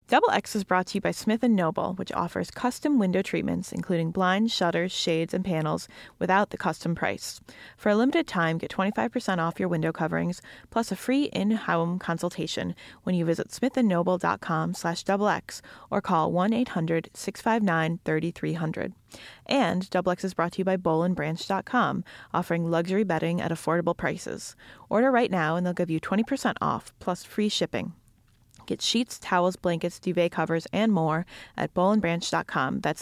Double X is brought to you by Smith & Noble, which offers custom window treatments, including blinds, shutters, shades, and panels, without the custom price. For a limited time, get 25% off your window coverings, plus a free in-home consultation when you visit smithandnoble.com/XX or call 1-800-659-3300. And Double X is brought to you by BowlandBranch.com, offering luxury bedding at affordable prices. Order right now and they'll give you 20% off, plus free shipping. Get sheets, towels, blankets, duvet covers, and more at BowlandBranch.com. That's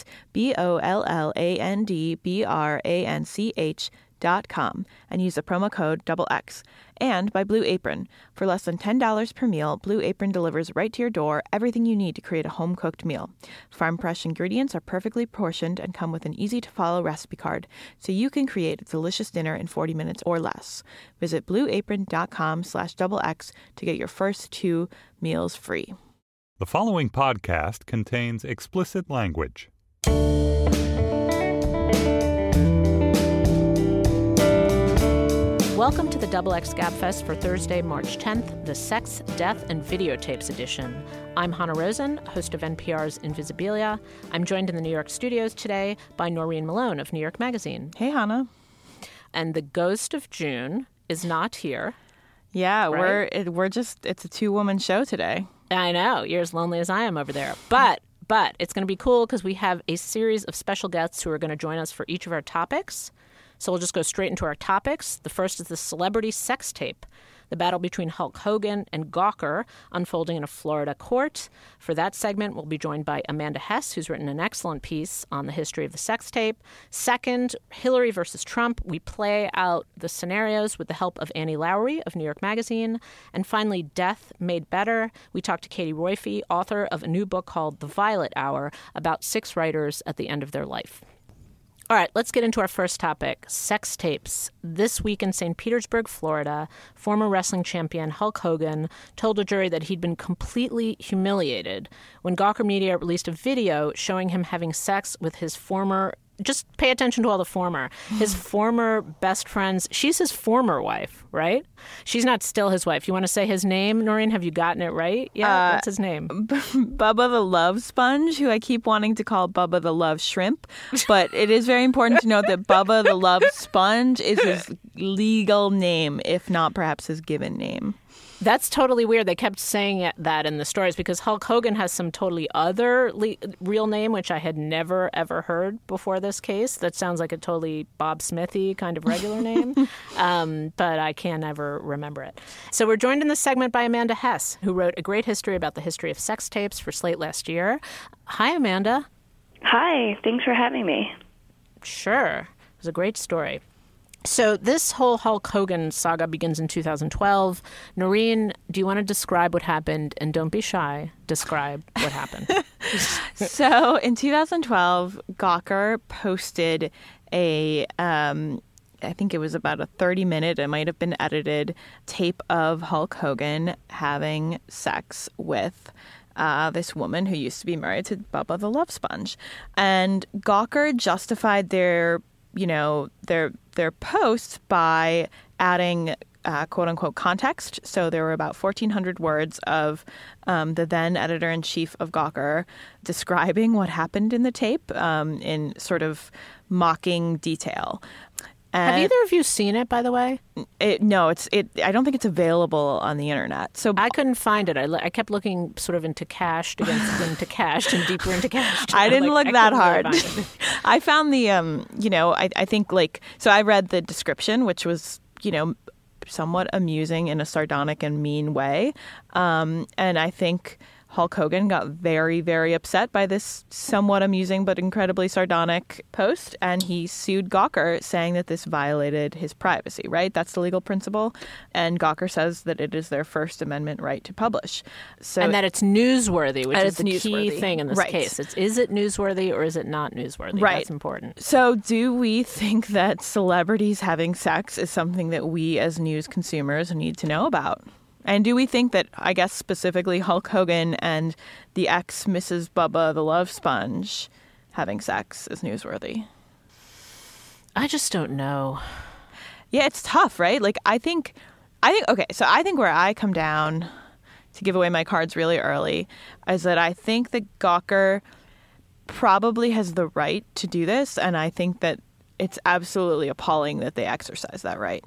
BOLLANDBRANCH.com and use the promo code XX. And by Blue Apron. For less than $10 per meal, Blue Apron delivers right to your door everything you need to create a home-cooked meal. Farm-fresh ingredients are perfectly portioned and come with an easy-to-follow recipe card, so you can create a delicious dinner in 40 minutes or less. Visit blueapron.com/XX to get your first 2 meals free. The following podcast contains explicit language. Welcome to the XX Gabfest for Thursday, March 10th, the Sex, Death, and Videotapes edition. I'm Hannah Rosen, host of NPR's Invisibilia. I'm joined in the New York studios today by Noreen Malone of New York Magazine. Hey, Hannah. And the ghost of June is not here. Yeah, right? It's a 2-woman show today. I know, you're as lonely as I am over there. But it's going to be cool because we have a series of special guests who are going to join us for each of our topics. So we'll just go straight into our topics. The first is the celebrity sex tape, the battle between Hulk Hogan and Gawker unfolding in a Florida court. For that segment, we'll be joined by Amanda Hess, who's written an excellent piece on the history of the sex tape. Second, Hillary versus Trump. We play out the scenarios with the help of Annie Lowrey of New York Magazine. And finally, Death Made Better. We talk to Katie Roiphe, author of a new book called The Violet Hour, about 6 writers at the end of their life. All right, let's get into our first topic, sex tapes. This week in St. Petersburg, Florida, former wrestling champion Hulk Hogan told a jury that he'd been completely humiliated when Gawker Media released a video showing him having sex with his former, just pay attention to all the former, his former best friends. She's his former wife, right? She's not still his wife. You want to say his name, Noreen? Have you gotten it right? Yeah, what's his name? Bubba the Love Sponge, who I keep wanting to call Bubba the Love Shrimp. But it is very important to note that Bubba the Love Sponge is his legal name, if not perhaps his given name. That's totally weird. They kept saying that in the stories because Hulk Hogan has some totally other real name, which I had never, ever heard before this case. That sounds like a totally Bob Smithy kind of regular name, but I can't ever remember it. So we're joined in this segment by Amanda Hess, who wrote a great history about the history of sex tapes for Slate last year. Hi, Amanda. Hi. Thanks for having me. Sure. It was a great story. So this whole Hulk Hogan saga begins in 2012. Noreen, do you want to describe what happened? And don't be shy. Describe what happened. So in 2012, Gawker posted I think it was about a 30-minute, it might have been edited, tape of Hulk Hogan having sex with this woman who used to be married to Bubba the Love Sponge. And Gawker justified their post by adding quote-unquote context. So there were about 1,400 words of the then editor-in-chief of Gawker describing what happened in the tape in sort of mocking detail. Have either of you seen it, by the way? No, I don't think it's available on the internet. So I couldn't find it. I kept looking sort of into cached and deeper into cached. I didn't look that hard. I found the, I think so I read the description, which was, somewhat amusing in a sardonic and mean way. And I think Hulk Hogan got very, very upset by this somewhat amusing but incredibly sardonic post, and he sued Gawker, saying that this violated his privacy, right? That's the legal principle. And Gawker says that it is their First Amendment right to publish. And that it's newsworthy, which is the key thing in this case. Is it newsworthy or is it not newsworthy? Right. That's important. So do we think that celebrities having sex is something that we as news consumers need to know about? And do we think that, I guess specifically Hulk Hogan and the ex-Mrs. Bubba the Love Sponge having sex is newsworthy? I just don't know. Yeah, it's tough, right? I think where I come down to give away my cards really early, is that I think that Gawker probably has the right to do this, and I think that it's absolutely appalling that they exercise that right.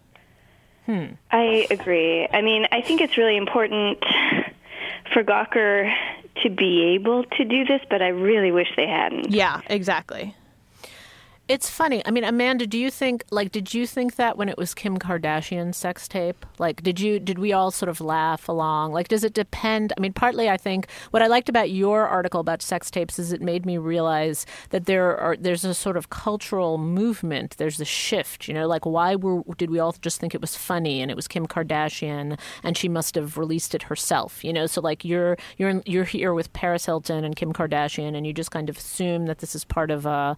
I agree. I mean, I think it's really important for Gawker to be able to do this, but I really wish they hadn't. Yeah, exactly. It's funny. I mean, Amanda, did you think that when it was Kim Kardashian's sex tape? Like, did we all sort of laugh along? Like, does it depend? I mean, partly I think what I liked about your article about sex tapes is it made me realize that there's a sort of cultural movement. There's a shift, like why did we all just think it was funny and it was Kim Kardashian and she must have released it herself, So like you're here with Paris Hilton and Kim Kardashian and you just kind of assume that this is part of a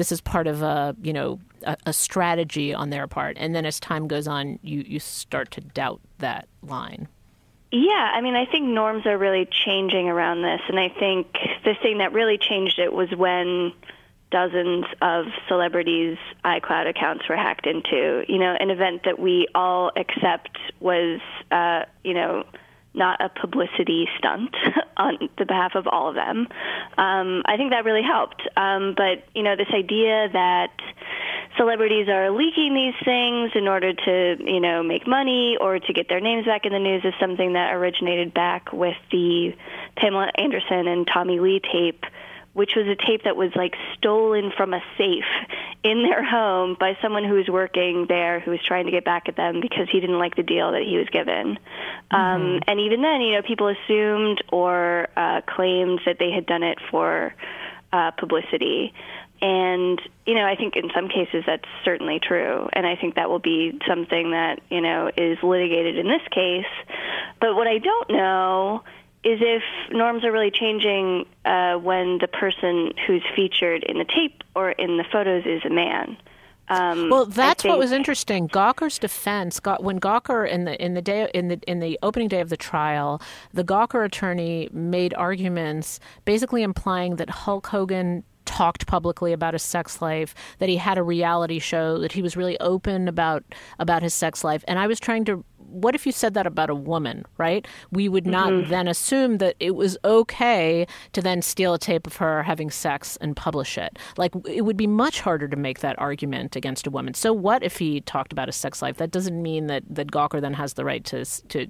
strategy on their part. And then as time goes on, you start to doubt that line. Yeah, I mean, I think norms are really changing around this. And I think the thing that really changed it was when dozens of celebrities' iCloud accounts were hacked into. An event that we all accept was, not a publicity stunt on the behalf of all of them. I think that really helped. But, this idea that celebrities are leaking these things in order to, make money or to get their names back in the news is something that originated back with the Pamela Anderson and Tommy Lee tape, which was a tape that was like stolen from a safe in their home by someone who was working there who was trying to get back at them because he didn't like the deal that he was given. And even then, people assumed or claimed that they had done it for publicity. And, I think in some cases that's certainly true. And I think that will be something that, is litigated in this case. But what I don't know is if norms are really changing when the person who's featured in the tape or in the photos is a man. Well, that's what was interesting. Gawker's defense, when Gawker in the opening day of the trial, the Gawker attorney made arguments basically implying that Hulk Hogan talked publicly about his sex life, that he had a reality show, that he was really open about his sex life. And I was trying to, what if you said that about a woman, right? We would not then assume that it was okay to then steal a tape of her having sex and publish it. Like, it would be much harder to make that argument against a woman. So what if he talked about his sex life? That doesn't mean that Gawker then has the right to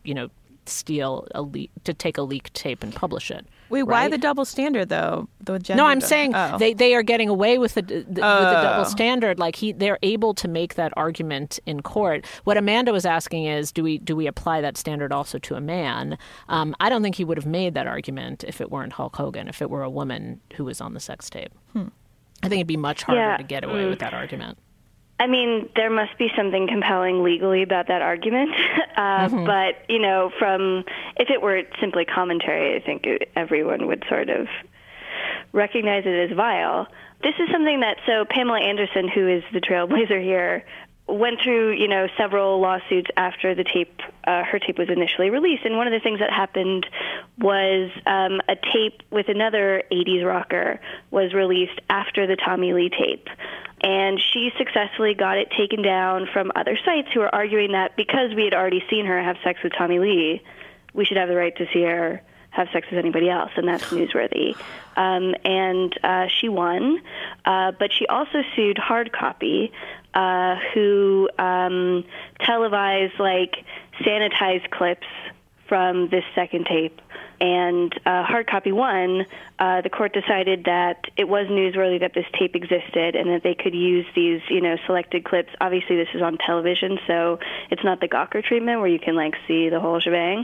take a leaked tape and publish it. Wait, right? Why the double standard though? No, I'm saying they are getting away with the double standard. Like they're able to make that argument in court. What Amanda was asking is, do we apply that standard also to a man? I don't think he would have made that argument if it weren't Hulk Hogan. If it were a woman who was on the sex tape, I think it'd be much harder to get away with that argument. I mean, there must be something compelling legally about that argument. But, if it were simply commentary, I think everyone would sort of recognize it as vile. This is something that, Pamela Anderson, who is the trailblazer here, went through, several lawsuits after the tape, her tape was initially released. And one of the things that happened was a tape with another 80s rocker was released after the Tommy Lee tape. And she successfully got it taken down from other sites who were arguing that because we had already seen her have sex with Tommy Lee, we should have the right to see her have sex with anybody else, and that's newsworthy. And she won, but she also sued Hard Copy, who televised, sanitized clips from this second tape. And Hard Copy won. The court decided that it was newsworthy that this tape existed and that they could use these, selected clips. Obviously, this is on television, so it's not the Gawker treatment where you can, see the whole shebang.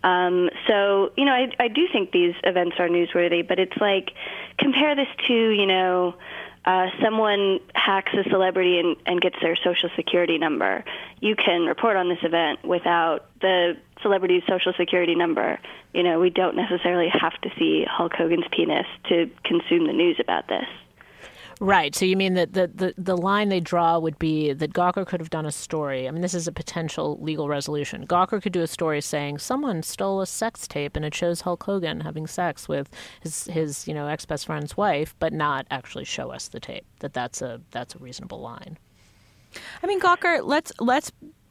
I do think these events are newsworthy, but it's compare this to, someone hacks a celebrity and gets their Social Security number. You can report on this event without the celebrity's Social Security number. We don't necessarily have to see Hulk Hogan's penis to consume the news about this. Right. So you mean that the line they draw would be that Gawker could have done a story. I mean, this is a potential legal resolution. Gawker could do a story saying someone stole a sex tape and it shows Hulk Hogan having sex with his ex-best friend's wife, but not actually show us the tape. That's a reasonable line. I mean, Gawker, let's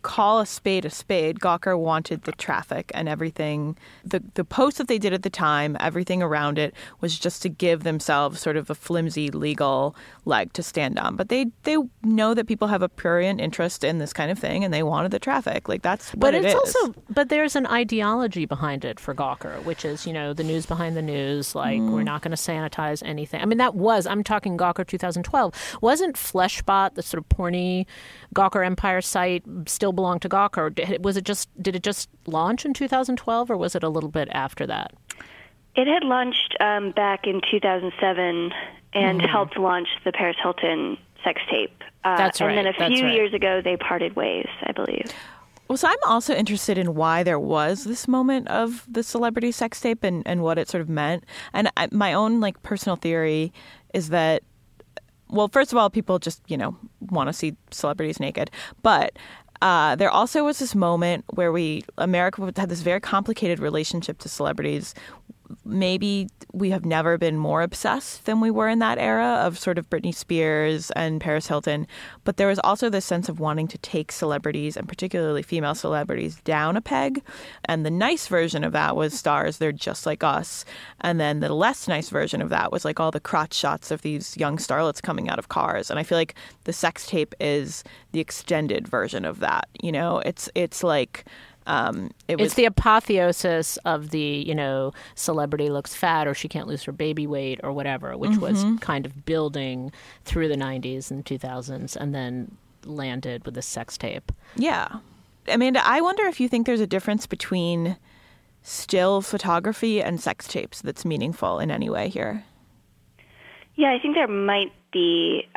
call a spade, Gawker wanted the traffic and everything. The post that they did at the time, everything around it was just to give themselves sort of a flimsy legal leg to stand on. But they know that people have a prurient interest in this kind of thing, and they wanted the traffic. Like, that's what it is. But there's an ideology behind it for Gawker, which is, the news behind the news. Like, we're not going to sanitize anything. I mean, I'm talking Gawker 2012. Wasn't Fleshbot, the sort of porny Gawker Empire site, still belong to Gawker? Did it just launch in 2012, or was it a little bit after that? It had launched back in 2007 and helped launch the Paris Hilton sex tape. That's right. And then a few years ago, they parted ways, I believe. Well, so I'm also interested in why there was this moment of the celebrity sex tape and what it sort of meant. And my own personal theory is that, well, first of all, people just, want to see celebrities naked. But there also was this moment where America had this very complicated relationship to celebrities. Maybe we have never been more obsessed than we were in that era of sort of Britney Spears and Paris Hilton. But there was also this sense of wanting to take celebrities, and particularly female celebrities, down a peg. And the nice version of that was stars, they're just like us. And then the less nice version of that was all the crotch shots of these young starlets coming out of cars. And I feel like the sex tape is the extended version of that. It's like... It's the apotheosis of the, celebrity looks fat or she can't lose her baby weight or whatever, which was kind of building through the 90s and 2000s and then landed with the sex tape. Yeah. Amanda, I wonder if you think there's a difference between still photography and sex tapes that's meaningful in any way here. Yeah, I think there might be.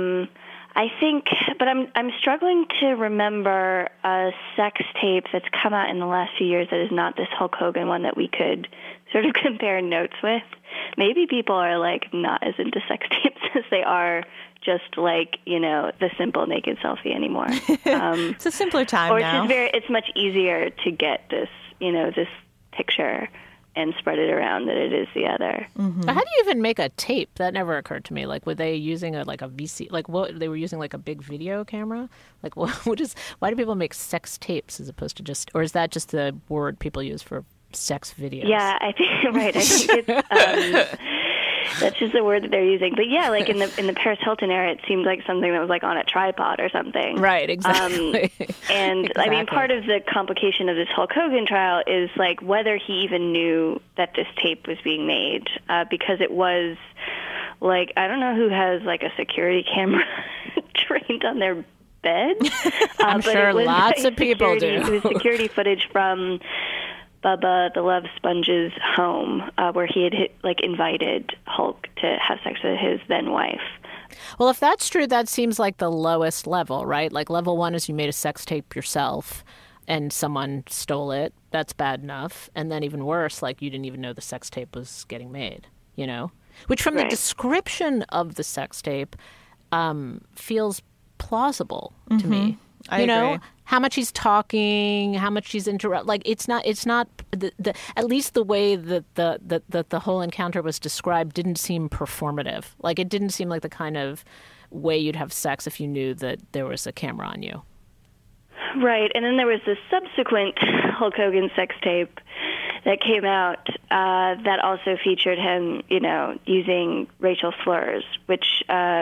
I think, but I'm struggling to remember a sex tape that's come out in the last few years that is not this Hulk Hogan one that we could sort of compare notes with. Maybe people are not as into sex tapes as they are just the simple naked selfie anymore. It's a simpler time or now. It's much easier to get this, this picture and spread it around than it is the other. Mm-hmm. But how do you even make a tape? That never occurred to me. Were they using a VC? What they were using a big video camera? Why do people make sex tapes as opposed to just, or is that just the word people use for sex videos? Yeah, I think right. I think it's that's just the word that they're using. But yeah, in the Paris Hilton era, it seemed like something that was on a tripod or something. Right, exactly. And exactly. I mean, part of the complication of this Hulk Hogan trial is whether he even knew that this tape was being made, because it was I don't know who has a security camera trained on their bed. I'm sure lots of people do. It was security footage from Bubba the Love Sponge's home, where he had invited Hulk to have sex with his then wife. Well, if that's true, that seems like the lowest level, right? Level one is you made a sex tape yourself and someone stole it. That's bad enough. And then even worse, you didn't even know the sex tape was getting made, Which from the description of the sex tape feels plausible to me. I agree. How much he's talking, how much he's it's not the at least the way that the whole encounter was described didn't seem performative. It didn't seem like the kind of way you'd have sex if you knew that there was a camera on you. Right. And then there was this subsequent Hulk Hogan sex tape that came out that also featured him, using racial slurs, which,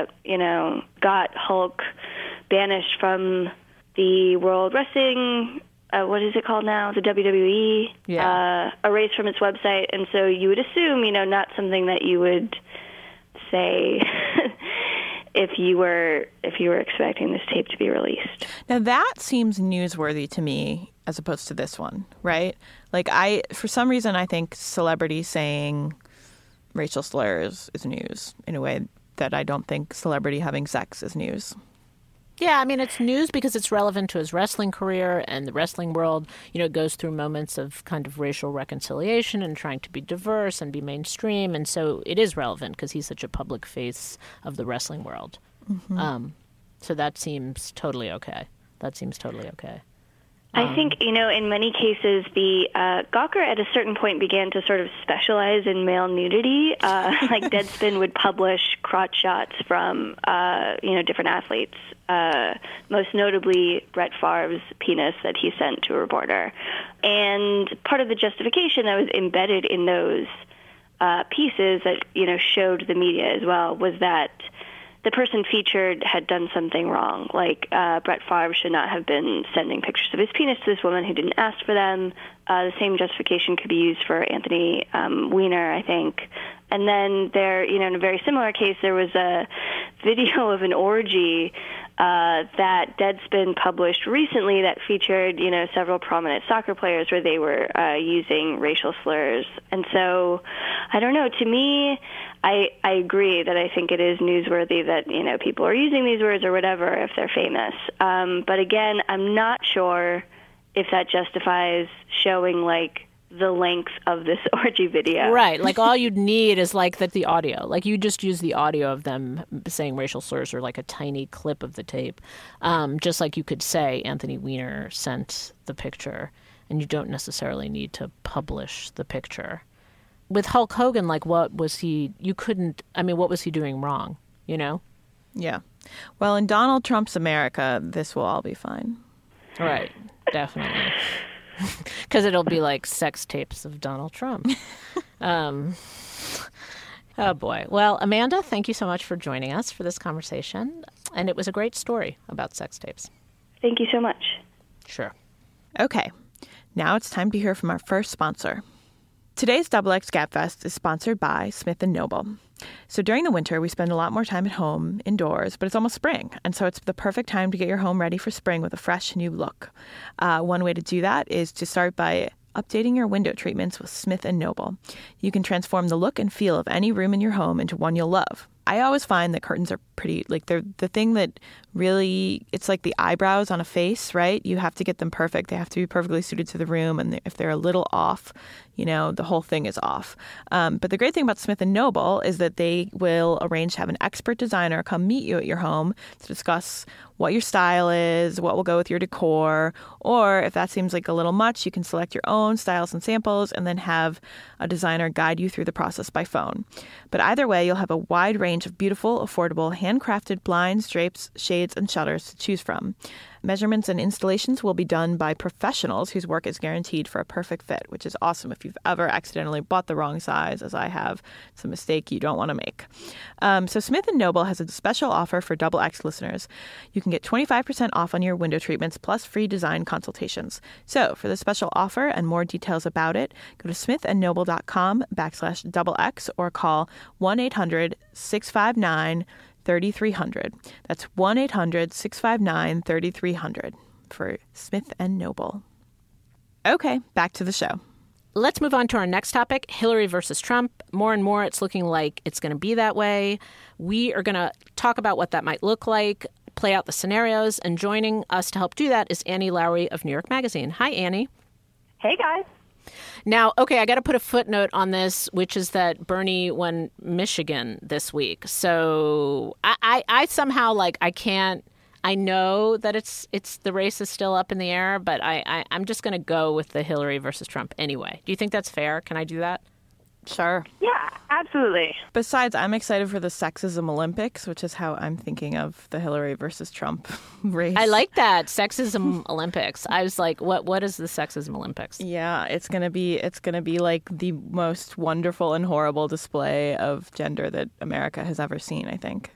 got Hulk banished from the World Wrestling, what is it called now? The WWE, erased from its website. And so you would assume, not something that you would say if you were expecting this tape to be released. Now that seems newsworthy to me as opposed to this one, right? For some reason, I think celebrities saying racial slurs is news in a way that I don't think celebrity having sex is news. Yeah, I mean, it's news because it's relevant to his wrestling career, and the wrestling world, goes through moments of kind of racial reconciliation and trying to be diverse and be mainstream. And so it is relevant because he's such a public face of the wrestling world. Mm-hmm. So that seems totally okay. I think, in many cases, the Gawker at a certain point began to sort of specialize in male nudity. Like Deadspin would publish crotch shots from, different athletes, most notably Brett Favre's penis that he sent to a reporter. And part of the justification that was embedded in those pieces that, showed the media as well was that the person featured had done something wrong. Like Brett Favre should not have been sending pictures of his penis to this woman who didn't ask for them. The same justification could be used for Anthony Weiner, I think. And then there, in a very similar case, there was a video of an orgy that Deadspin published recently that featured, several prominent soccer players where they were using racial slurs. And so, I don't know, to me, I agree that I think it is newsworthy that, people are using these words or whatever if they're famous. But again, I'm not sure if that justifies showing, the length of this orgy video. Right. Like, all you'd need is, the audio. Like, you just use the audio of them saying racial slurs or, a tiny clip of the tape. Just like you could say Anthony Weiner sent the picture, and you don't necessarily need to publish the picture. With Hulk Hogan, what was he doing wrong, Yeah. Well, in Donald Trump's America, this will all be fine. Right. Definitely. Because it'll be like sex tapes of Donald Trump. Oh, boy. Well, Amanda, thank you so much for joining us for this conversation. And it was a great story about sex tapes. Thank you so much. Sure. Okay. Now it's time to hear from our first sponsor. Today's XX Gabfest is sponsored by Smith & Noble. So during the winter, we spend a lot more time at home, indoors, but it's almost spring. And so it's the perfect time to get your home ready for spring with a fresh new look. One way to do that is to start by updating your window treatments with Smith & Noble. You can transform the look and feel of any room in your home into one you'll love. I always find that curtains are pretty, they're the thing that really, it's like the eyebrows on a face, right? You have to get them perfect. They have to be perfectly suited to the room. And if they're a little off, the whole thing is off. But the great thing about Smith & Noble is that they will arrange to have an expert designer come meet you at your home to discuss what your style is, what will go with your decor, or if that seems like a little much, you can select your own styles and samples and then have a designer guide you through the process by phone. But either way, you'll have a wide range of beautiful, affordable, handcrafted blinds, drapes, shades, and shutters to choose from. Measurements and installations will be done by professionals whose work is guaranteed for a perfect fit, which is awesome. If you've ever accidentally bought the wrong size, as I have, it's a mistake you don't want to make. So Smith & Noble has a special offer for Double X listeners. You can get 25% off on your window treatments plus free design consultations. So for the special offer and more details about it, go to smithandnoble.com/XX or call 1-800-659-3300. That's 1-800-659-3300 for Smith & Noble. Okay, back to the show. Let's move on to our next topic, Hillary versus Trump. More and more, it's looking like it's going to be that way. We are going to talk about what that might look like, play out the scenarios, and joining us to help do that is Annie Lowrey of New York Magazine. Hi, Annie. Hey, guys. Now, okay, I got to put a footnote on this, which is that Bernie won Michigan this week. So I somehow, I can't, I know that it's the race is still up in the air, but I'm just going to go with the Hillary versus Trump anyway. Do you think that's fair? Can I do that? Sure. Yeah, absolutely. Besides, I'm excited for the Sexism Olympics, which is how I'm thinking of the Hillary versus Trump race. I like that, Sexism Olympics. I was like, what is the Sexism Olympics? Yeah, it's gonna be like the most wonderful and horrible display of gender that America has ever seen, I think.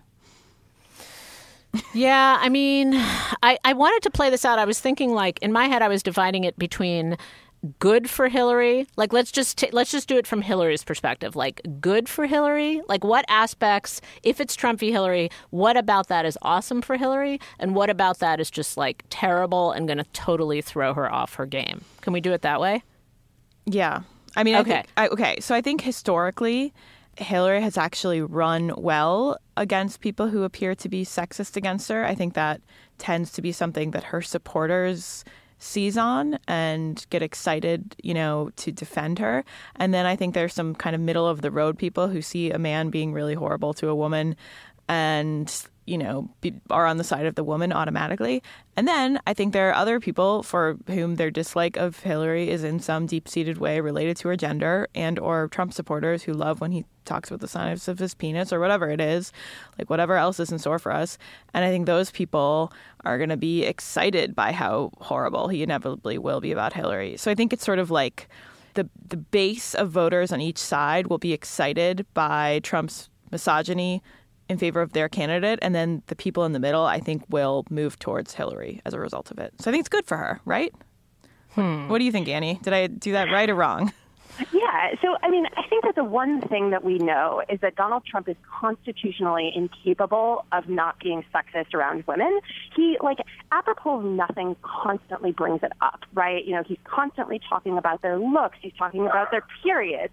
Yeah, I mean, I wanted to play this out. I was thinking, in my head, I was dividing it between good for Hillary, let's just do it from Hillary's perspective, good for Hillary, what aspects, if it's Trump v. Hillary, what about that is awesome for Hillary, and what about that is just terrible and going to totally throw her off her game. Can we do it that way? Yeah, I mean, okay. So I think historically, Hillary has actually run well against people who appear to be sexist against her. I think that tends to be something that her supporters seize on and get excited, to defend her. And then I think there's some kind of middle of the road people who see a man being really horrible to a woman and, are on the side of the woman automatically. And then I think there are other people for whom their dislike of Hillary is in some deep-seated way related to her gender, and or Trump supporters who love when he talks about the size of his penis or whatever it is, like whatever else is in store for us. And I think those people are going to be excited by how horrible he inevitably will be about Hillary. So I think it's sort of like the base of voters on each side will be excited by Trump's misogyny in favor of their candidate, and then the people in the middle, I think, will move towards Hillary as a result of it. So I think it's good for her, right? What do you think, Annie? Did I do that right or wrong? Yeah. So, I mean, I think that the one thing that we know is that Donald Trump is constitutionally incapable of not being sexist around women. He, apropos of nothing, constantly brings it up, right? He's constantly talking about their looks. He's talking about their periods.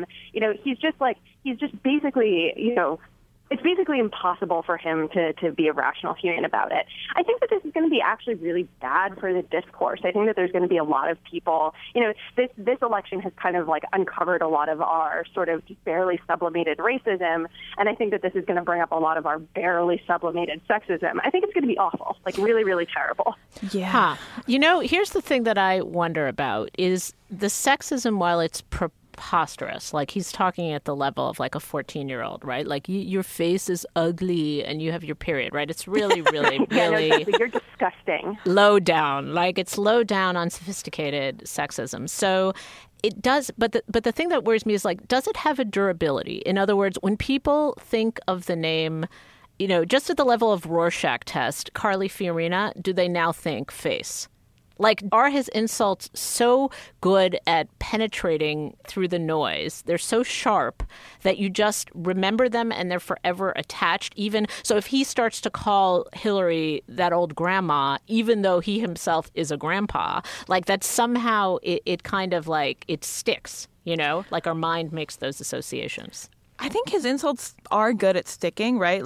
He's just basically, it's basically impossible for him to be a rational human about it. I think that this is going to be actually really bad for the discourse. I think that there's going to be a lot of people, this election has kind of uncovered a lot of our sort of barely sublimated racism, and I think that this is going to bring up a lot of our barely sublimated sexism. I think it's going to be awful, really, really terrible. Yeah. Here's the thing that I wonder about is the sexism, while it's preposterous. He's talking at the level of a 14-year-old, right? Your face is ugly and you have your period, right? It's really, really, really... exactly. You're disgusting. Low down. It's low down, unsophisticated sexism. So it does, but the thing that worries me is, does it have a durability? In other words, when people think of the name, just at the level of Rorschach test, Carly Fiorina, do they now think face? Are his insults so good at penetrating through the noise? They're so sharp that you just remember them and they're forever attached. Even so, if he starts to call Hillary that old grandma, even though he himself is a grandpa, that somehow it kind of it sticks, our mind makes those associations. I think his insults are good at sticking, right?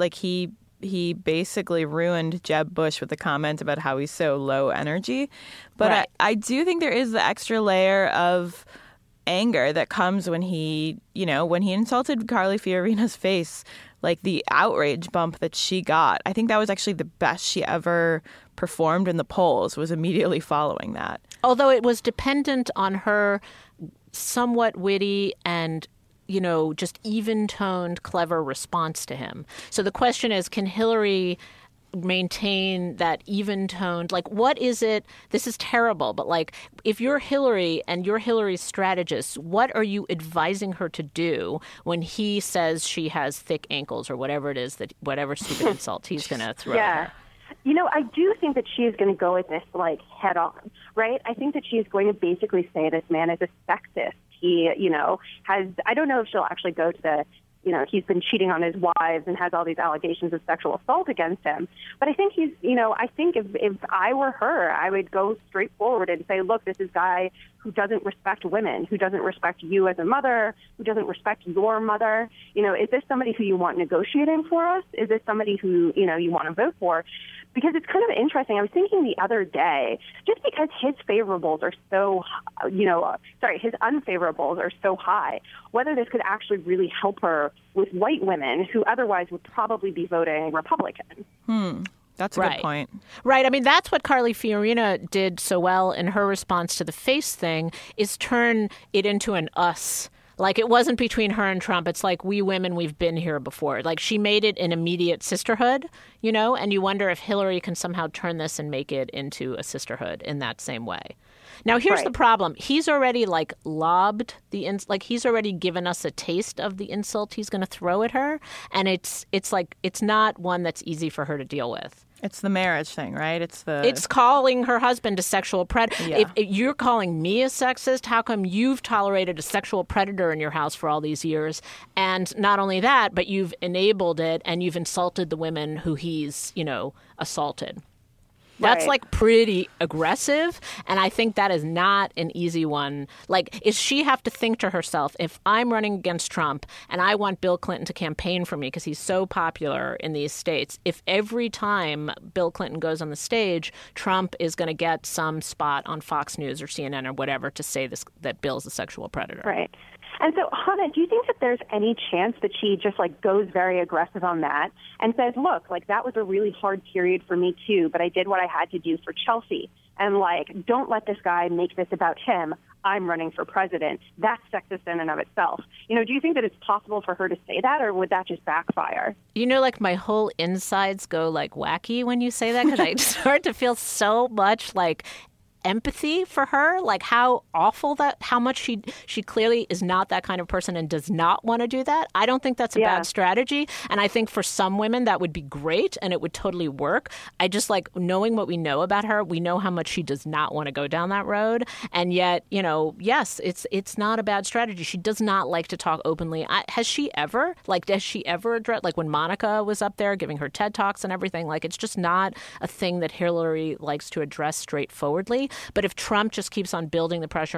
He basically ruined Jeb Bush with the comment about how he's so low energy. But right. I do think there is the extra layer of anger that comes when he insulted Carly Fiorina's face, the outrage bump that she got. I think that was actually the best she ever performed in the polls, was immediately following that. Although it was dependent on her somewhat witty and just even-toned, clever response to him. So the question is, can Hillary maintain that even-toned, what is it? This is terrible, but if you're Hillary and you're Hillary's strategist, what are you advising her to do when he says she has thick ankles or whatever it is, that whatever stupid insult he's going to throw at her? I do think that she is going to go at this head on, right? I think that she is going to basically say this man is a sexist. He, I don't know if she'll actually go to the, he's been cheating on his wives and has all these allegations of sexual assault against him. But I think I think if I were her, I would go straight forward and say, look, this is a guy who doesn't respect women, who doesn't respect you as a mother, who doesn't respect your mother. Is this somebody who you want negotiating for us? Is this somebody who, you want to vote for? Because it's kind of interesting. I was thinking the other day, just because his favorables are so, his unfavorables are so high, whether this could actually really help her with white women who otherwise would probably be voting Republican. That's a good point. Right. I mean, that's what Carly Fiorina did so well in her response to the face thing, is turn it into an us. It wasn't between her and Trump. It's we women, we've been here before. She made it an immediate sisterhood, and you wonder if Hillary can somehow turn this and make it into a sisterhood in that same way. Now, here's the problem. He's already lobbed he's already given us a taste of the insult he's going to throw at her. And it's not one that's easy for her to deal with. It's the marriage thing, right? It's calling her husband a sexual predator. Yeah. If you're calling me a sexist, how come you've tolerated a sexual predator in your house for all these years? And not only that, but you've enabled it and you've insulted the women who he's, assaulted. That's pretty aggressive, and I think that is not an easy one. Is she have to think to herself, if I'm running against Trump and I want Bill Clinton to campaign for me because he's so popular in these states, if every time Bill Clinton goes on the stage, Trump is going to get some spot on Fox News or CNN or whatever to say that Bill's a sexual predator. Right. And so, Hannah, do you think that there's any chance that she just like goes very aggressive on that and says, look, like that was a really hard period for me too, but I did what I had to do for Chelsea. And like, don't let this guy make this about him. I'm running for president. That's sexist in and of itself. You know, do you think that it's possible for her to say that, or would that just backfire? You know, like my whole insides go like wacky when you say that, because I start to feel so much like empathy for her, like how awful that, how much she clearly is not that kind of person and does not want to do that. I don't think that's a bad strategy. And I think for some women that would be great and it would totally work. I just like knowing what we know about her, we know how much she does not want to go down that road. And yet, you know, yes, it's not a bad strategy. She does not like to talk openly. Has she ever addressed, like when Monica was up there giving her TED Talks and everything, like it's just not a thing that Hillary likes to address straightforwardly. But if Trump just keeps on building the pressure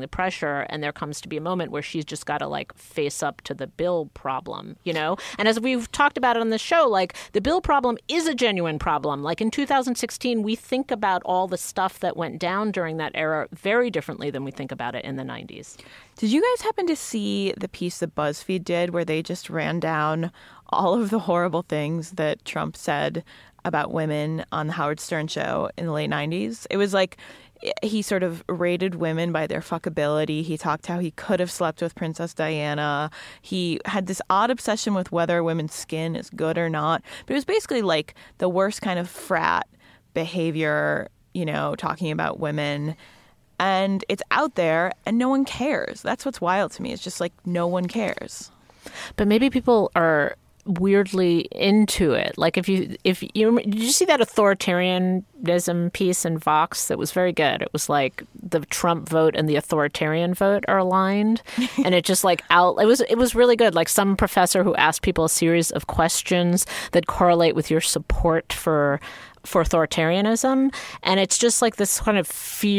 and there comes to be a moment where she's just got to like face up to the Bill problem, you know? And as we've talked about on the show, like the Bill problem is a genuine problem. Like in 2016, we think about all the stuff that went down during that era very differently than we think about it in the 90s. Did you guys happen to see the piece that BuzzFeed did where they just ran down all of the horrible things that Trump said about women on the Howard Stern show in the late 90s? It was like he sort of rated women by their fuckability. He talked how he could have slept with Princess Diana. He had this odd obsession with whether women's skin is good or not. But it was basically like the worst kind of frat behavior, you know, talking about women. And it's out there and no one cares. That's what's wild to me. It's just like no one cares. But maybe people are weirdly into it. Like if you did you see that authoritarianism piece in Vox that was very good? It was like the Trump vote and the authoritarian vote are aligned, and it just like it was really good. Like some professor who asked people a series of questions that correlate with your support for authoritarianism, and it's just like this kind of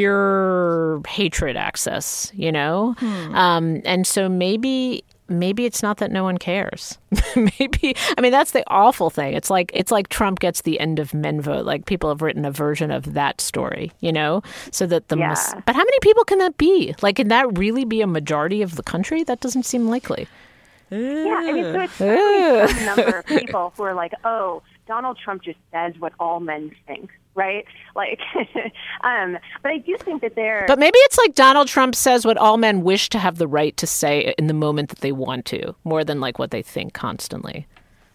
fear hatred axis, you know. And so maybe it's not that no one cares. That's the awful thing. It's like Trump gets the end of men vote. Like people have written a version of that story, you know, so that but how many people can that be? Like, can that really be a majority of the country? That doesn't seem likely. Yeah, I mean, so it's really some number of people who are like, oh, Donald Trump just says what all men think, right? Like, but I do think that But maybe it's like Donald Trump says what all men wish to have the right to say in the moment that they want to, more than like what they think constantly.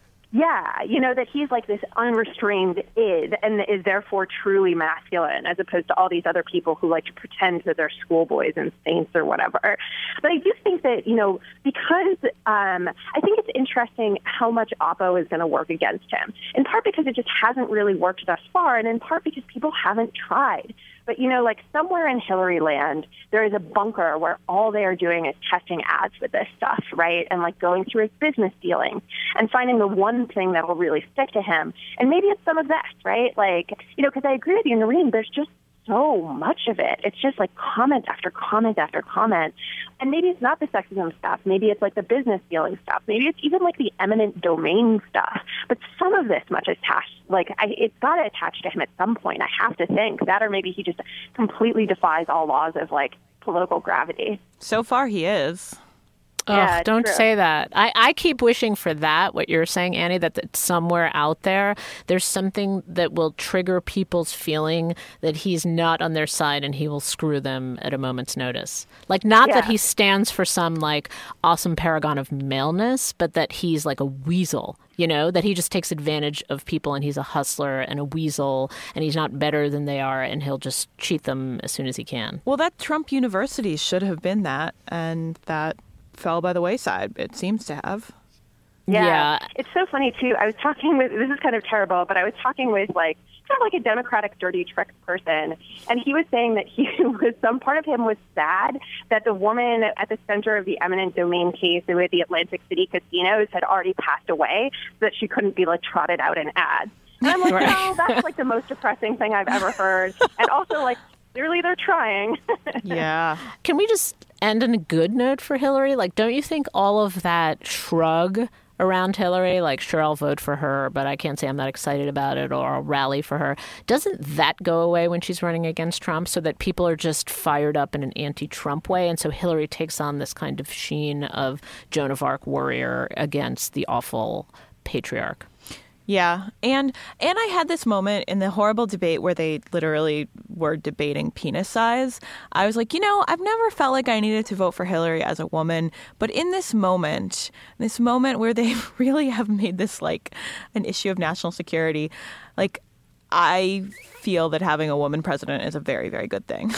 Yeah, you know, that he's like this unrestrained id and is therefore truly masculine, as opposed to all these other people who like to pretend that they're schoolboys and saints or whatever. But I do think that, you know, because I think it's interesting how much Oppo is going to work against him, in part because it just hasn't really worked thus far, and in part because people haven't tried. But, you know, like somewhere in Hillary land, there is a bunker where all they are doing is testing ads with this stuff, right? And like going through his business dealings and finding the one thing that will really stick to him. And maybe it's some of this, right? Like, you know, because I agree with you, Noreen, there's just so much of it. It's just like comment after comment after comment. And maybe it's not the sexism stuff. Maybe it's like the business dealing stuff. Maybe it's even like the eminent domain stuff. But some of this much is attached. Like, it's got to attach to him at some point. I have to think that, or maybe he just completely defies all laws of like political gravity. So far, he is. Oh, Yeah, don't true. say that. I keep wishing for that, what you're saying, Annie, that somewhere out there's something that will trigger people's feeling that he's not on their side and he will screw them at a moment's notice. Like, not that he stands for some, like, awesome paragon of maleness, but that he's like a weasel, you know, that he just takes advantage of people and he's a hustler and a weasel and he's not better than they are and he'll just cheat them as soon as he can. Well, that Trump University should have been that, and that fell by the wayside. It seems to have. Yeah. It's so funny too. I was talking with, this is kind of terrible, but I was talking with like kind of like a Democratic dirty trick person, and he was saying that some part of him was sad that the woman at the center of the eminent domain case with the Atlantic City casinos had already passed away, so that she couldn't be like trotted out in ads. And I'm like, no, that's like the most depressing thing I've ever heard. And also, like, clearly they're trying. Yeah. Can we just end on a good note for Hillary? Like, don't you think all of that shrug around Hillary, like, sure, I'll vote for her, but I can't say I'm that excited about it, or I'll rally for her. Doesn't that go away when she's running against Trump, so that people are just fired up in an anti-Trump way? And so Hillary takes on this kind of sheen of Joan of Arc warrior against the awful patriarch. Yeah. And I had this moment in the horrible debate where they literally were debating penis size. I was like, I've never felt like I needed to vote for Hillary as a woman. But in this moment where they really have made this like an issue of national security, like, I feel that having a woman president is a very, very good thing.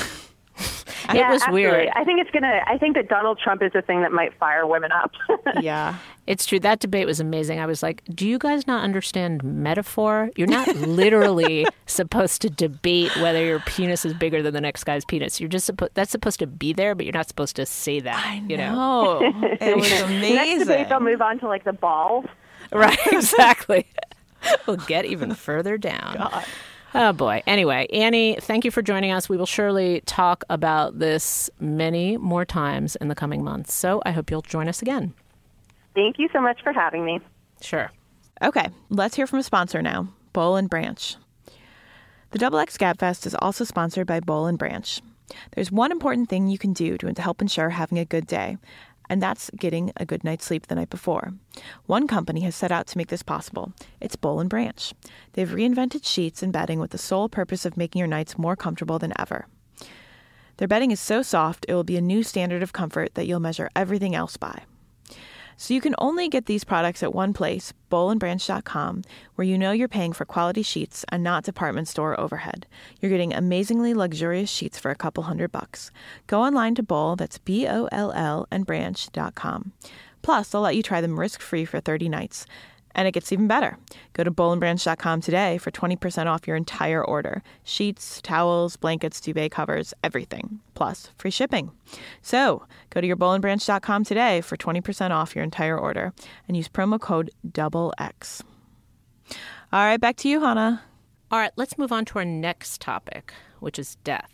It was absolutely. weird. I think that Donald Trump is the thing that might fire women up. Yeah. It's true. That debate was amazing. I was like, do you guys not understand metaphor? You're not literally supposed to debate whether your penis is bigger than the next guy's penis. You're just that's supposed to be there, but you're not supposed to say that. I know. It was amazing. Next debate, they'll move on to like the balls. Right, exactly. We'll get even further down. God. Oh, boy. Anyway, Annie, thank you for joining us. We will surely talk about this many more times in the coming months. So I hope you'll join us again. Thank you so much for having me. Sure. Okay, let's hear from a sponsor now, Boll & Branch. The XX Gabfest is also sponsored by Boll & Branch. There's one important thing you can do to help ensure having a good day, and that's getting a good night's sleep the night before. One company has set out to make this possible. It's Boll & Branch. They've reinvented sheets and bedding with the sole purpose of making your nights more comfortable than ever. Their bedding is so soft, it will be a new standard of comfort that you'll measure everything else by. So you can only get these products at one place, bollandbranch.com, where you know you're paying for quality sheets and not department store overhead. You're getting amazingly luxurious sheets for a couple $100. Go online to Boll, that's BOLL, and branch.com. Plus, they'll let you try them risk-free for 30 nights. And it gets even better. Go to bollandbranch.com today for 20% off your entire order. Sheets, towels, blankets, duvet covers, everything. Plus, free shipping. So, go to your bollandbranch.com today for 20% off your entire order and use promo code XX. All right, back to you, Hannah. All right, let's move on to our next topic, which is death.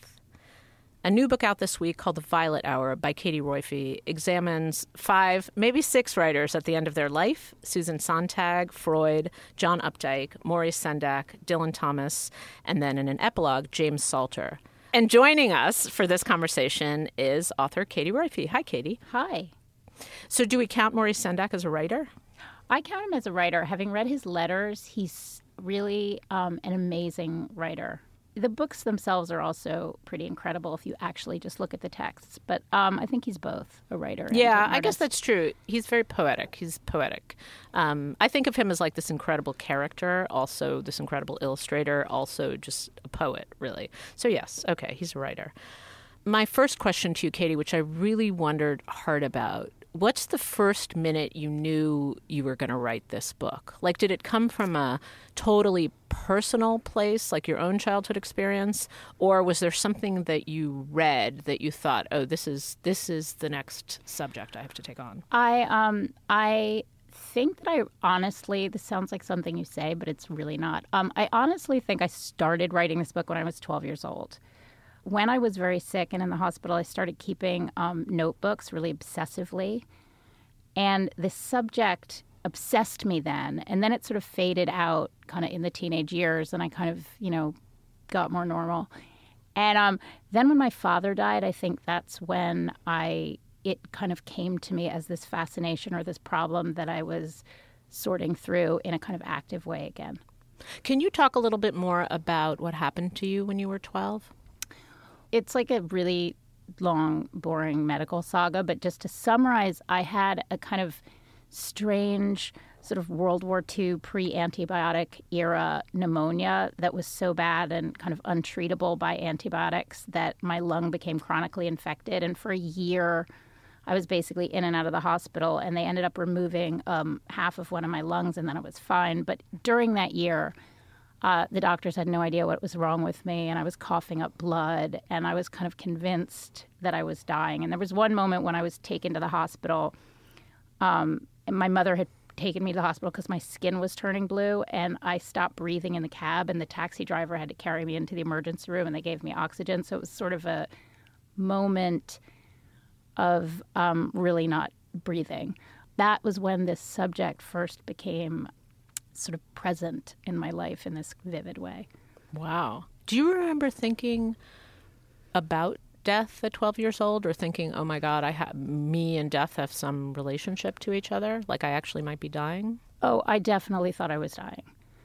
A new book out this week called The Violet Hour by Katie Roiphe examines 5, maybe 6 writers at the end of their life: Susan Sontag, Freud, John Updike, Maurice Sendak, Dylan Thomas, and then in an epilogue, James Salter. And joining us for this conversation is author Katie Roiphe. Hi, Katie. Hi. So do we count Maurice Sendak as a writer? I count him as a writer. Having read his letters, he's really an amazing writer. The books themselves are also pretty incredible if you actually just look at the texts. But I think he's both a writer and an artist. I guess that's true. He's very poetic. He's poetic. I think of him as like this incredible character, also this incredible illustrator, also just a poet, really. So yes, okay, he's a writer. My first question to you, Katie, which I really wondered hard about, what's the first minute you knew you were going to write this book? Like, did it come from a totally personal place, like your own childhood experience? Or was there something that you read that you thought, oh, this is the next subject I have to take on? I think that I honestly, this sounds like something you say, but it's really not. I honestly think I started writing this book when I was 12 years old. When I was very sick and in the hospital, I started keeping notebooks really obsessively. And the subject obsessed me then. And then it sort of faded out kind of in the teenage years. And I kind of, got more normal. And then when my father died, I think that's when it kind of came to me as this fascination or this problem that I was sorting through in a kind of active way again. Can you talk a little bit more about what happened to you when you were 12? It's like a really long, boring medical saga, but just to summarize, I had a kind of strange sort of World War II pre-antibiotic era pneumonia that was so bad and kind of untreatable by antibiotics that my lung became chronically infected. And for a year, I was basically in and out of the hospital, and they ended up removing half of one of my lungs, and then it was fine. But during that year, the doctors had no idea what was wrong with me, and I was coughing up blood, and I was kind of convinced that I was dying. And there was one moment when I was taken to the hospital, and my mother had taken me to the hospital because my skin was turning blue, and I stopped breathing in the cab, and the taxi driver had to carry me into the emergency room, and they gave me oxygen. So it was sort of a moment of really not breathing. that was when this subject first became sort of present in my life in this vivid way. Wow. Do you remember thinking about death at 12 years old, or thinking, oh my God, me and death have some relationship to each other? Like I actually might be dying? Oh, I definitely thought I was dying.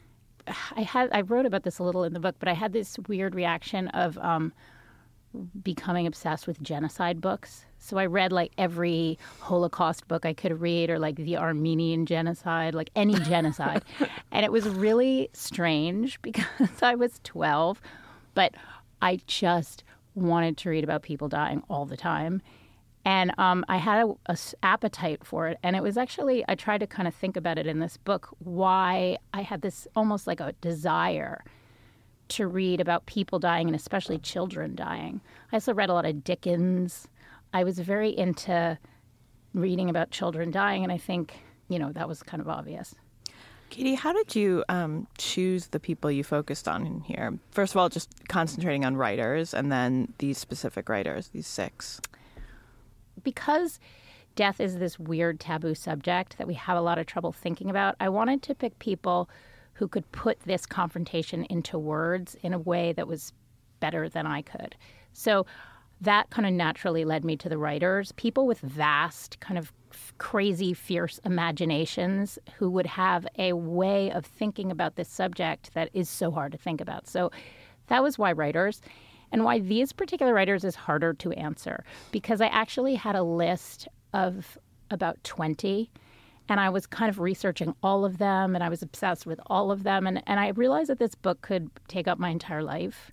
I wrote about this a little in the book, but I had this weird reaction of becoming obsessed with genocide books. So I read like every Holocaust book I could read, or like the Armenian genocide, like any genocide. And it was really strange because I was 12, but I just wanted to read about people dying all the time. And I had a appetite for it. And it was actually, I tried to kind of think about it in this book, why I had this almost like a desire to read about people dying, and especially children dying. I also read a lot of Dickens. I was very into reading about children dying, and I think, that was kind of obvious. Katie, how did you choose the people you focused on in here? First of all, just concentrating on writers, and then these specific writers, these 6. Because death is this weird taboo subject that we have a lot of trouble thinking about, I wanted to pick people who could put this confrontation into words in a way that was better than I could. So that kind of naturally led me to the writers, people with vast, kind of crazy, fierce imaginations who would have a way of thinking about this subject that is so hard to think about. So that was why writers. And why these particular writers is harder to answer, because I actually had a list of about 20, and I was kind of researching all of them, and I was obsessed with all of them. And I realized that this book could take up my entire life.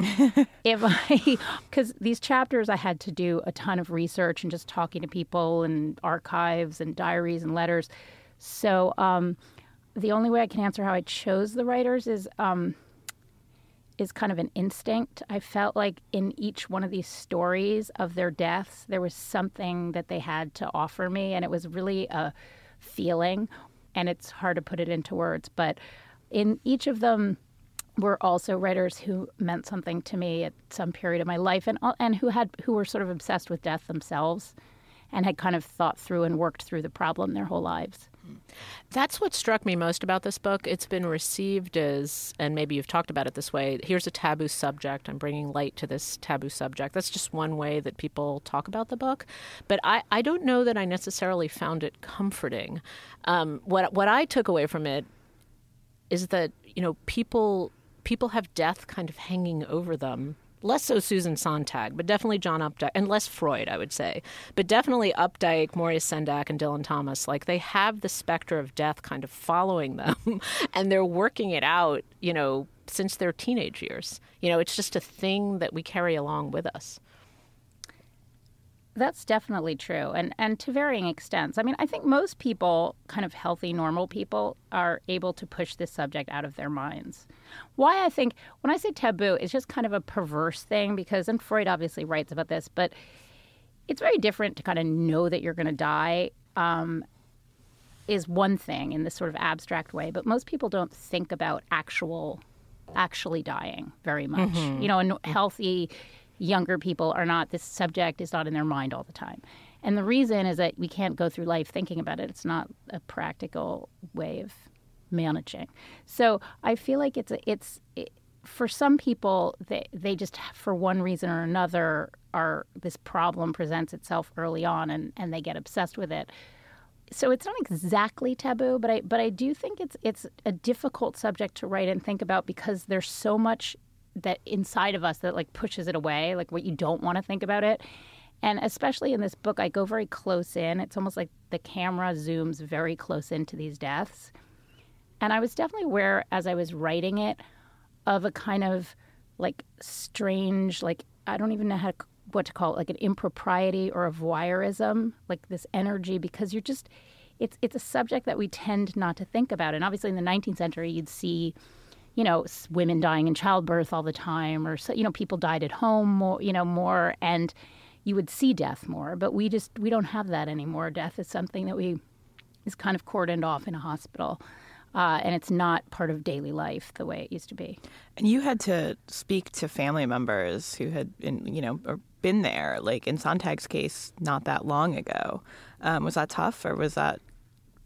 Because these chapters, I had to do a ton of research and just talking to people and archives and diaries and letters. So the only way I can answer how I chose the writers is kind of an instinct. I felt like in each one of these stories of their deaths, there was something that they had to offer me, and it was really a feeling, and it's hard to put it into words. But in each of them were also writers who meant something to me at some period of my life, and who were sort of obsessed with death themselves and had kind of thought through and worked through the problem their whole lives. That's what struck me most about this book. It's been received as, and maybe you've talked about it this way, here's a taboo subject. I'm bringing light to this taboo subject. That's just one way that people talk about the book. But I don't know that I necessarily found it comforting. What I took away from it is that, people have death kind of hanging over them. Less so Susan Sontag, but definitely John Updike, and less Freud, I would say. But definitely Updike, Moria Sendak, and Dylan Thomas. Like, they have the specter of death kind of following them, and they're working it out, since their teenage years. It's just a thing that we carry along with us. That's definitely true, and to varying extents. I mean, I think most people, kind of healthy, normal people, are able to push this subject out of their minds. Why I think, when I say taboo, it's just kind of a perverse thing, because, and Freud obviously writes about this, but it's very different to kind of know that you're going to die is one thing in this sort of abstract way, but most people don't think about actually dying very much. Mm-hmm. And healthy younger people are not, this subject is not in their mind all the time. And the reason is that we can't go through life thinking about it. It's not a practical way of managing. So I feel like for some people, they just, for one reason or another, this problem presents itself early on, and they get obsessed with it. So it's not exactly taboo, but I do think it's a difficult subject to write and think about, because there's so much that inside of us that like pushes it away, like what you don't want to think about it. And especially in this book, I go very close in. It's almost like the camera zooms very close into these deaths. And I was definitely aware as I was writing it of a kind of like strange, like I don't even know what to call it, like an impropriety or a voyeurism, like this energy, because you're just, it's a subject that we tend not to think about. And obviously in the 19th century, you'd see women dying in childbirth all the time, or, people died at home more, and you would see death more. But we don't have that anymore. Death is something that is kind of cordoned off in a hospital, and it's not part of daily life the way it used to be. And you had to speak to family members who had been there, like in Sontag's case, not that long ago. Was that tough, or was that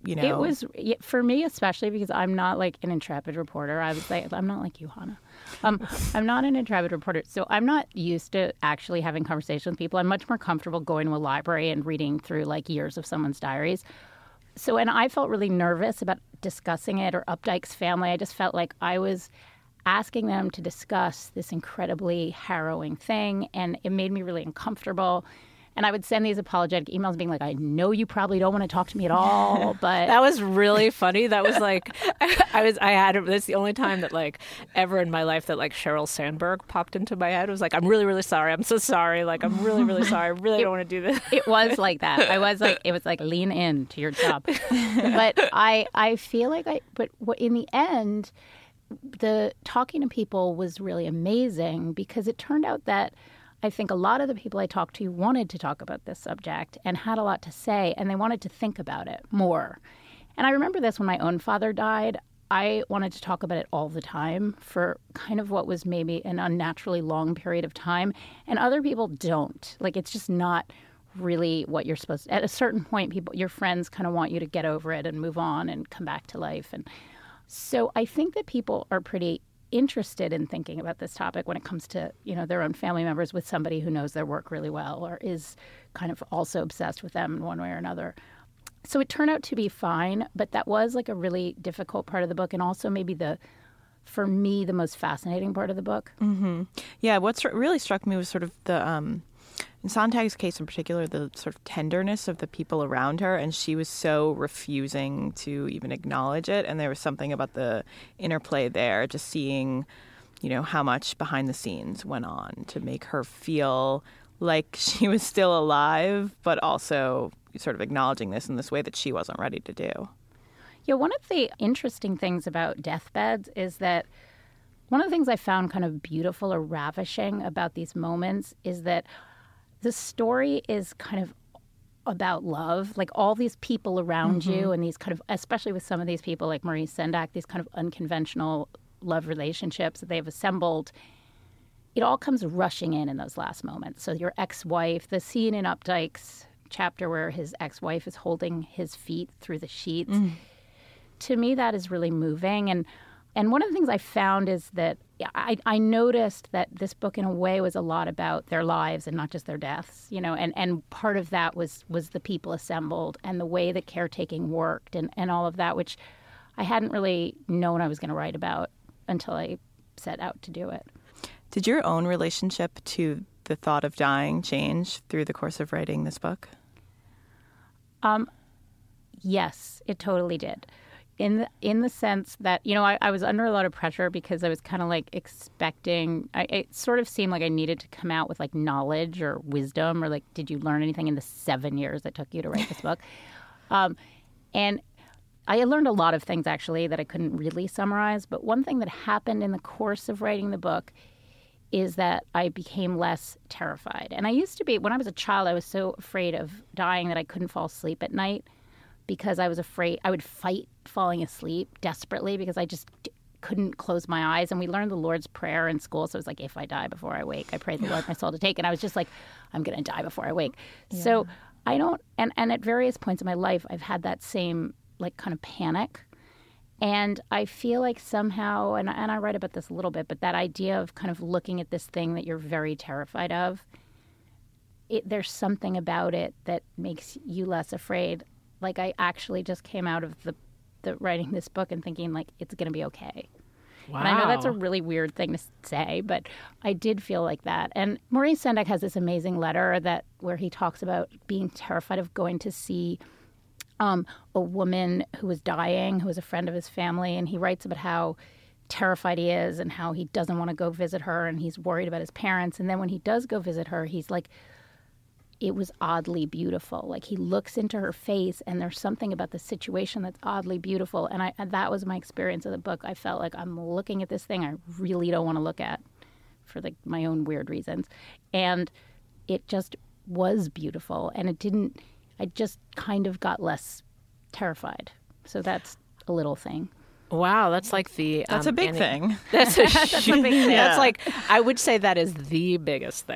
you know. It was, for me especially, because I'm not like an intrepid reporter. I would say I'm not like you, Hannah. I'm not an intrepid reporter, so I'm not used to actually having conversations with people. I'm much more comfortable going to a library and reading through like years of someone's diaries. So, and I felt really nervous about discussing it, or Updike's family. I just felt like I was asking them to discuss this incredibly harrowing thing, and it made me really uncomfortable. And I would send these apologetic emails being like, I know you probably don't want to talk to me at all, but... That was really funny. That was like, that's the only time that like ever in my life that like Sheryl Sandberg popped into my head. It was like, I'm really, really sorry. I'm so sorry. Like, I'm really, really sorry. I really don't want to do this. It was like that. It was like lean in to your job. But I feel like but in the end, the talking to people was really amazing, because it turned out that I think a lot of the people I talked to wanted to talk about this subject and had a lot to say, and they wanted to think about it more. And I remember this when my own father died. I wanted to talk about it all the time for kind of what was maybe an unnaturally long period of time, and other people don't. Like, it's just not really what you're supposed to. At a certain point, your friends kind of want you to get over it and move on and come back to life. And so I think that people are pretty interested in thinking about this topic when it comes to, their own family members with somebody who knows their work really well or is kind of also obsessed with them in one way or another. So it turned out to be fine, but that was like a really difficult part of the book, and also maybe for me, the most fascinating part of the book. Mm-hmm. Yeah, what's really struck me was sort of in Sontag's case in particular, the sort of tenderness of the people around her, and she was so refusing to even acknowledge it. And there was something about the interplay there, just seeing, how much behind the scenes went on to make her feel like she was still alive, but also sort of acknowledging this in this way that she wasn't ready to do. Yeah, one of the interesting things about deathbeds is that one of the things I found kind of beautiful or ravishing about these moments is that the story is kind of about love, like all these people around you, and these kind of, especially with some of these people like Maurice Sendak, these kind of unconventional love relationships that they've assembled. It all comes rushing in those last moments. So your ex-wife, the scene in Updike's chapter where his ex-wife is holding his feet through the sheets, to me that is really moving. And one of the things I found is that I noticed that this book, in a way, was a lot about their lives and not just their deaths, and part of that was the people assembled and the way that caretaking worked and all of that, which I hadn't really known I was going to write about until I set out to do it. Did your own relationship to the thought of dying change through the course of writing this book? Yes, it totally did. In the sense that, I was under a lot of pressure because I was kind of like expecting, it sort of seemed like I needed to come out with like knowledge or wisdom, or like, did you learn anything in the 7 years it took you to write this book? And I learned a lot of things actually that I couldn't really summarize. But one thing that happened in the course of writing the book is that I became less terrified. And I used to be, when I was a child, I was so afraid of dying that I couldn't fall asleep at night, because I was afraid I would fight falling asleep desperately because I just couldn't close my eyes. And we learned the Lord's Prayer in school. So it was like, if I die before I wake, I pray the Lord my soul to take. And I was just like, I'm going to die before I wake. Yeah. So I don't, and at various points in my life, I've had that same like kind of panic. And I feel like somehow, and I write about this a little bit, but that idea of kind of looking at this thing that you're very terrified of, there's something about it that makes you less afraid. Like, I actually just came out of the writing this book and thinking, like, it's going to be okay. Wow. And I know that's a really weird thing to say, but I did feel like that. And Maurice Sendak has this amazing letter where he talks about being terrified of going to see a woman who was dying, who was a friend of his family. And he writes about how terrified he is and how he doesn't want to go visit her, and he's worried about his parents. And then when he does go visit her, he's like, it was oddly beautiful. Like, he looks into her face and there's something about the situation that's oddly beautiful. And that was my experience of the book. I felt like I'm looking at this thing I really don't want to look at for my own weird reasons. And it just was beautiful. And I just kind of got less terrified. So that's a little thing. Wow, that's like the... That's a big thing. That's a big thing. Yeah. That's like, I would say that is the biggest thing.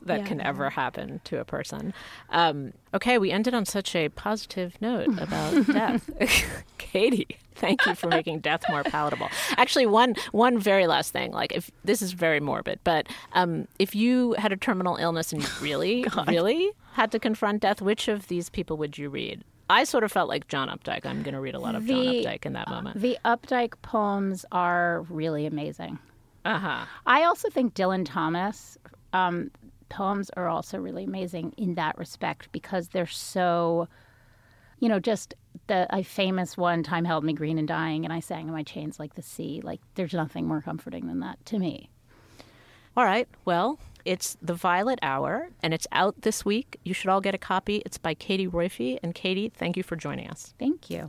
that can ever happen to a person. Okay, we ended on such a positive note about death. Katie, thank you for making death more palatable. Actually, one very last thing, like if this is very morbid, but if you had a terminal illness and you really, really had to confront death, which of these people would you read? I sort of felt like John Updike. I'm going to read a lot of John Updike in that moment. The Updike poems are really amazing. Uh-huh. I also think Dylan Thomas poems are also really amazing in that respect because they're so, just a famous one, Time Held Me Green and Dying, and I sang in my chains like the sea. Like, there's nothing more comforting than that to me. All right. Well, it's The Violet Hour, and it's out this week. You should all get a copy. It's by Katie Roiphe. And Katie, thank you for joining us. Thank you.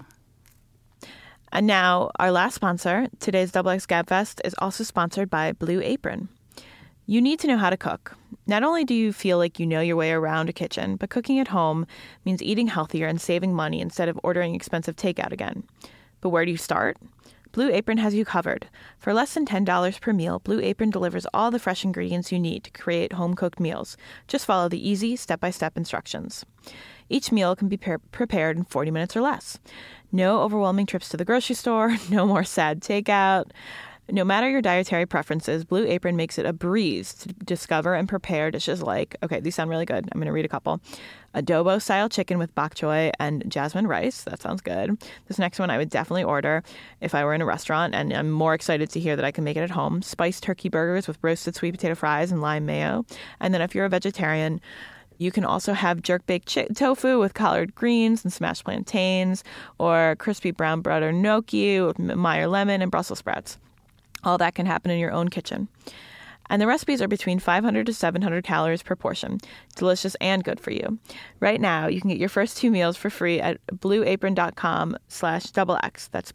And now, our last sponsor, today's XX Gabfest, is also sponsored by Blue Apron. You need to know how to cook. Not only do you feel like you know your way around a kitchen, but cooking at home means eating healthier and saving money instead of ordering expensive takeout again. But where do you start? Blue Apron has you covered. For less than $10 per meal, Blue Apron delivers all the fresh ingredients you need to create home-cooked meals. Just follow the easy, step-by-step instructions. Each meal can be prepared in 40 minutes or less. No overwhelming trips to the grocery store, no more sad takeout. No matter your dietary preferences, Blue Apron makes it a breeze to discover and prepare dishes like, okay, these sound really good. I'm going to read a couple. Adobo-style chicken with bok choy and jasmine rice. That sounds good. This next one I would definitely order if I were in a restaurant, and I'm more excited to hear that I can make it at home. Spiced turkey burgers with roasted sweet potato fries and lime mayo. And then if you're a vegetarian, you can also have jerk-baked tofu with collard greens and smashed plantains, or crispy brown butter gnocchi with Meyer lemon and Brussels sprouts. All that can happen in your own kitchen. And the recipes are between 500 to 700 calories per portion. Delicious and good for you. Right now, you can get your first 2 meals for free at blueapron.com/XX. That's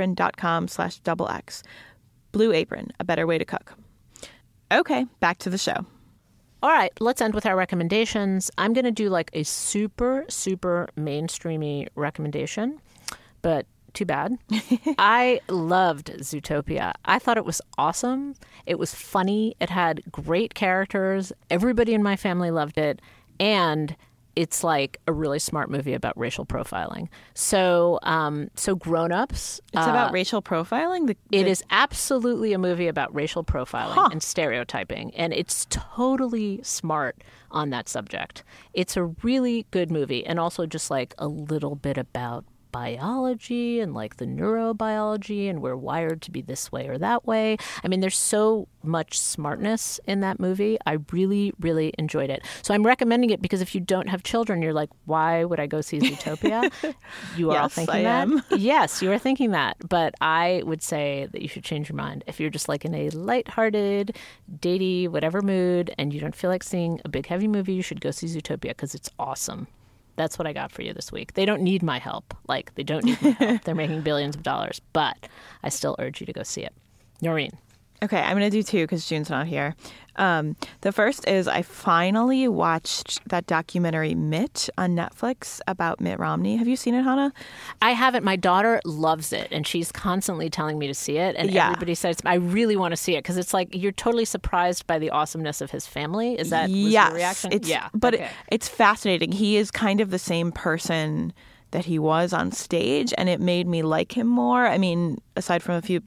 blueapron.com/XX. Blue Apron, a better way to cook. Okay, back to the show. All right, let's end with our recommendations. I'm going to do like a super, super mainstreamy recommendation, but too bad. I loved Zootopia. I thought it was awesome. It was funny. It had great characters. Everybody in my family loved it. And it's like a really smart movie about racial profiling. So grown-ups. It's about racial profiling? It is absolutely a movie about racial profiling and stereotyping. And it's totally smart on that subject. It's a really good movie. And also just like a little bit about biology and like the neurobiology, and we're wired to be this way or that way. I mean, there's so much smartness in that movie. I really, really enjoyed it. So I'm recommending it because if you don't have children, you're like, why would I go see Zootopia? You are all thinking that? Yes, you are thinking that. But I would say that you should change your mind. If you're just like in a lighthearted, datey, whatever mood, and you don't feel like seeing a big, heavy movie, you should go see Zootopia because it's awesome. That's what I got for you this week. They don't need my help. Like, they don't need my help. They're making billions of dollars. But I still urge you to go see it. Noreen. Okay, I'm going to do 2 because June's not here. The first is I finally watched that documentary Mitt on Netflix about Mitt Romney. Have you seen it, Hannah? I haven't. My daughter loves it, and she's constantly telling me to see it. And everybody says, I really want to see it because it's like you're totally surprised by the awesomeness of his family. Is that your reaction? But it's fascinating. He is kind of the same person that he was on stage, and it made me like him more. I mean, aside from a few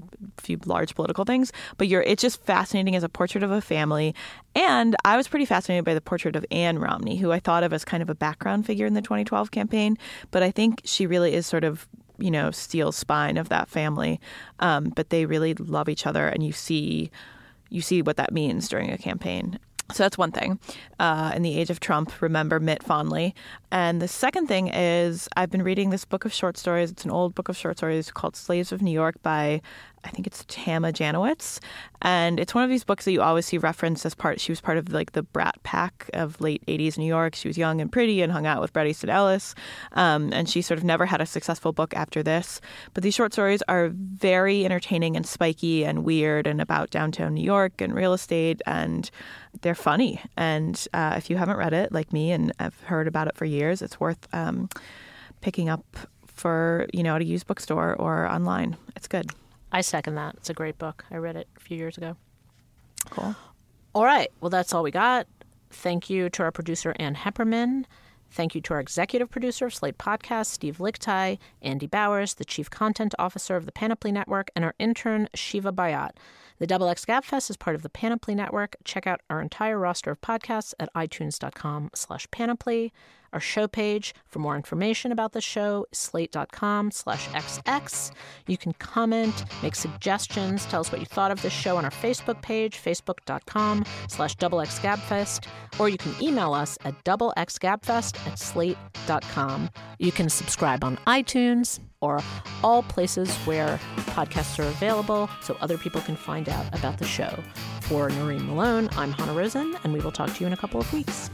large political things, but it's just fascinating as a portrait of a family. And I was pretty fascinated by the portrait of Ann Romney, who I thought of as kind of a background figure in the 2012 campaign. But I think she really is sort of, steel spine of that family. But they really love each other, and you see what that means during a campaign. So that's one thing. In the age of Trump, remember Mitt fondly. And the second thing is I've been reading this book of short stories. It's an old book of short stories called Slaves of New York by, I think it's Tama Janowitz. And it's one of these books that you always see referenced as she was part of like the Brat Pack of late 80s New York. She was young and pretty and hung out with Bret Easton Ellis. And she sort of never had a successful book after this. But these short stories are very entertaining and spiky and weird and about downtown New York and real estate. And they're funny. And if you haven't read it like me and I've heard about it for years, it's worth picking up for, at a used bookstore or online. It's good. I second that. It's a great book. I read it a few years ago. Cool. All right. Well, that's all we got. Thank you to our producer, Ann Hepperman. Thank you to our executive producer of Slate Podcast, Steve Lichtai, Andy Bowers, the chief content officer of the Panoply Network, and our intern, Shiva Bayat. The XX Gabfest is part of the Panoply Network. Check out our entire roster of podcasts at itunes.com/panoply. Our show page for more information about the show is slate.com/xx. You can comment, make suggestions, tell us what you thought of the show on our Facebook page, facebook.com/XXGabfest, or you can email us at xxgabfest@slate.com. You can subscribe on iTunes or all places where podcasts are available so other people can find out about the show. For Noreen Malone, I'm Hannah Rosen, and we will talk to you in a couple of weeks.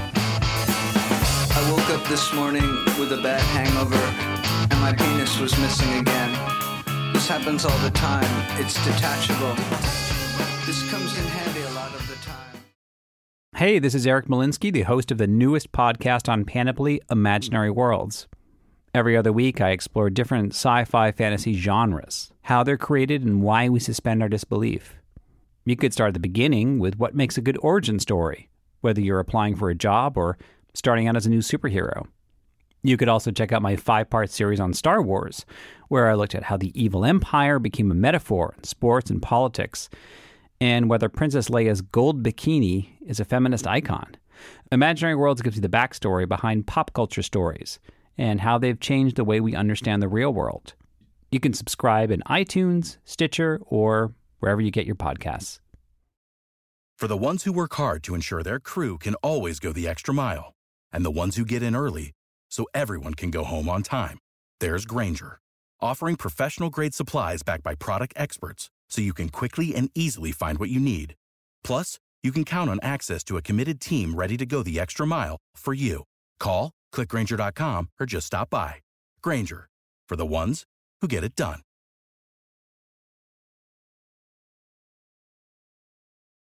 I woke up this morning with a bad hangover, and my penis was missing again. This happens all the time. It's detachable. This comes in handy a lot of the time. Hey, this is Eric Malinsky, the host of the newest podcast on Panoply, Imaginary Worlds. Every other week, I explore different sci-fi fantasy genres, how they're created, and why we suspend our disbelief. You could start at the beginning with what makes a good origin story, whether you're applying for a job or starting out as a new superhero. You could also check out my 5-part series on Star Wars, where I looked at how the evil empire became a metaphor in sports and politics, and whether Princess Leia's gold bikini is a feminist icon. Imaginary Worlds gives you the backstory behind pop culture stories and how they've changed the way we understand the real world. You can subscribe in iTunes, Stitcher, or wherever you get your podcasts. For the ones who work hard to ensure their crew can always go the extra mile, and the ones who get in early so everyone can go home on time, there's Grainger, offering professional-grade supplies backed by product experts so you can quickly and easily find what you need. Plus, you can count on access to a committed team ready to go the extra mile for you. Call, click Grainger.com, or just stop by. Grainger, for the ones who get it done.